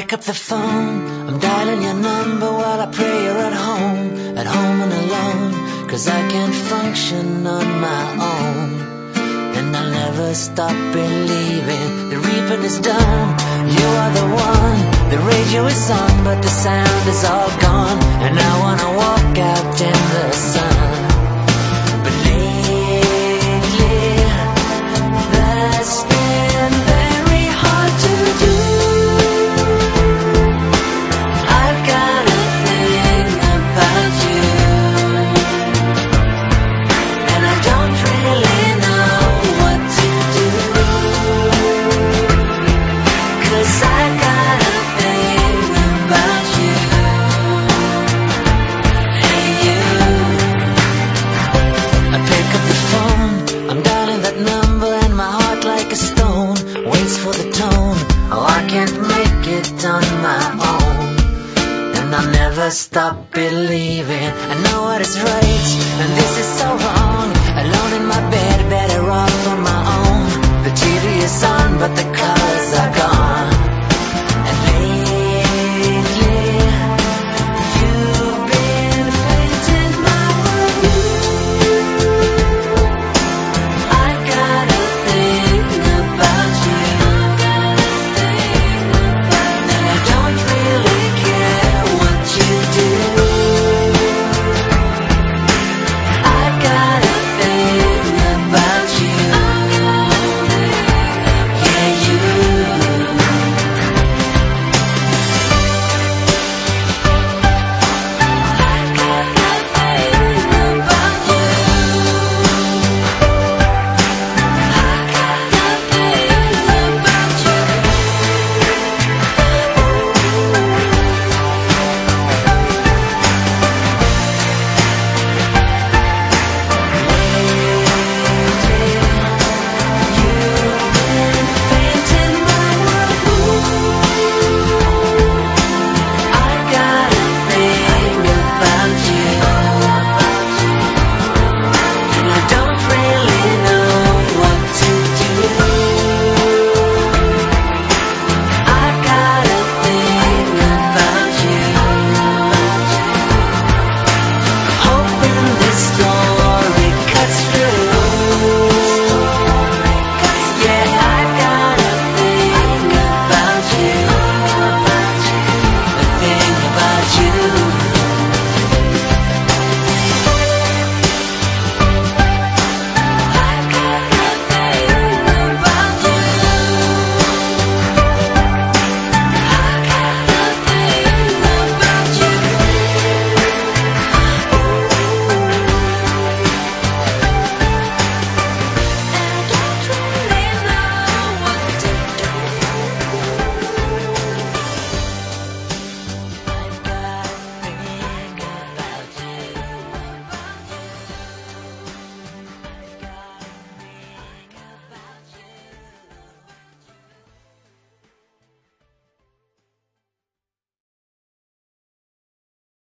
pick up the phone, I'm dialing your number while I pray you're at home and alone, 'cause I can't function on my own. And I'll never stop believing the reaping is done. You are the one, the radio is on, but the sound is all gone. And I wanna walk out in the sun. But lately, that's been very hard to do. I've got a thing about you, and I don't really know what to do, 'cause I got a thing about you. Hey you, I pick up the phone, I'm dialing that number, and my heart like a stone waits for the tone. Oh, I can't make it on my own, and I'll never stop believing I know what is right, and this is so wrong. Alone in my bed, better off on my own. The TV is on, but the car